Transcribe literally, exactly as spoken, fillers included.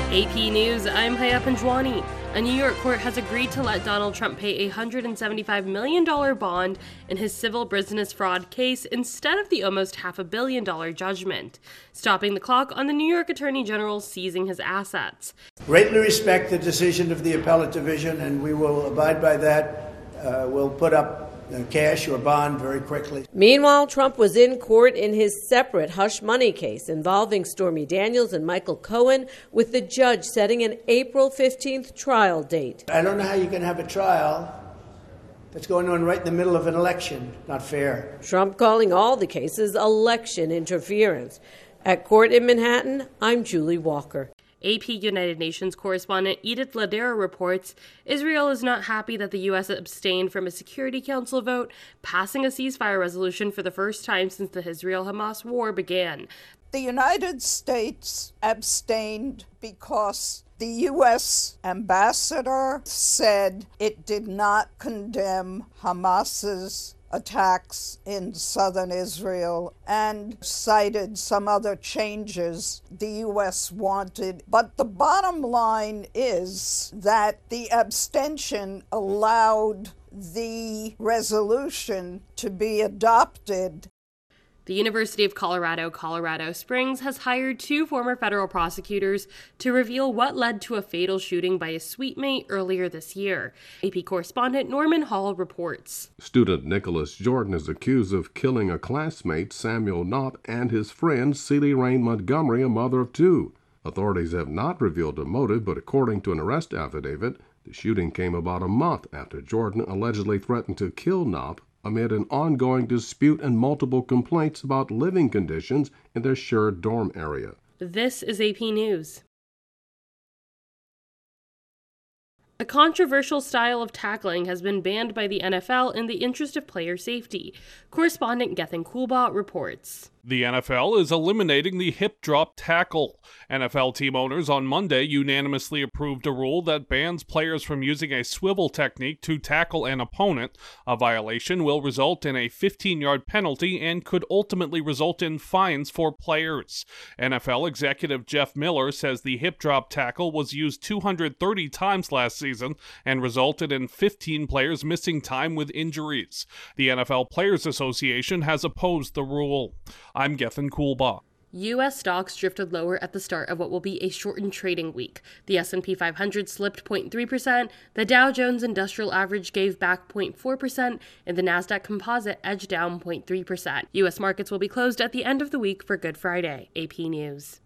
A P News, I'm Haya Panjwani. A New York court has agreed to let Donald Trump pay a one hundred seventy-five million dollars bond in his civil business fraud case instead of the almost half a billion dollar judgment, stopping the clock on the New York Attorney General seizing his assets. Greatly respect the decision of the appellate division, and we will abide by that. Uh, we'll put up Uh, cash or bond very quickly. Meanwhile, Trump was in court in his separate hush money case involving Stormy Daniels and Michael Cohen, with the judge setting an April fifteenth trial date. I don't know how you can have a trial that's going on right in the middle of an election. Not fair. Trump calling all the cases election interference. At court in Manhattan, I'm Julie Walker. A P United Nations correspondent Edith Ladera reports Israel is not happy that the U S abstained from a Security Council vote, passing a ceasefire resolution for the first time since the Israel-Hamas war began. The United States abstained because the U S ambassador said it did not condemn Hamas's attacks in southern Israel and cited some other changes the U S wanted. But the bottom line is that the abstention allowed the resolution to be adopted. The University of Colorado, Colorado Springs has hired two former federal prosecutors to reveal what led to a fatal shooting by a suite mate earlier this year. A P correspondent Norman Hall reports. Student Nicholas Jordan is accused of killing a classmate, Samuel Knopp, and his friend, Celie Rain Montgomery, a mother of two. Authorities have not revealed a motive, but according to an arrest affidavit, the shooting came about a month after Jordan allegedly threatened to kill Knopp amid an ongoing dispute and multiple complaints about living conditions in their shared dorm area. This is A P News. A controversial style of tackling has been banned by the N F L in the interest of player safety. Correspondent Gethin Coolbaugh reports. The N F L is eliminating the hip drop tackle. N F L team owners on Monday unanimously approved a rule that bans players from using a swivel technique to tackle an opponent. A violation will result in a fifteen-yard penalty and could ultimately result in fines for players. N F L executive Jeff Miller says the hip drop tackle was used two hundred thirty times last season and resulted in fifteen players missing time with injuries. The N F L Players Association has opposed the rule. I'm Gethin Coolbaugh. U S stocks drifted lower at the start of what will be a shortened trading week. The S and P five hundred slipped zero point three percent, the Dow Jones Industrial Average gave back zero point four percent, and the Nasdaq Composite edged down zero point three percent. U S markets will be closed at the end of the week for Good Friday. A P News.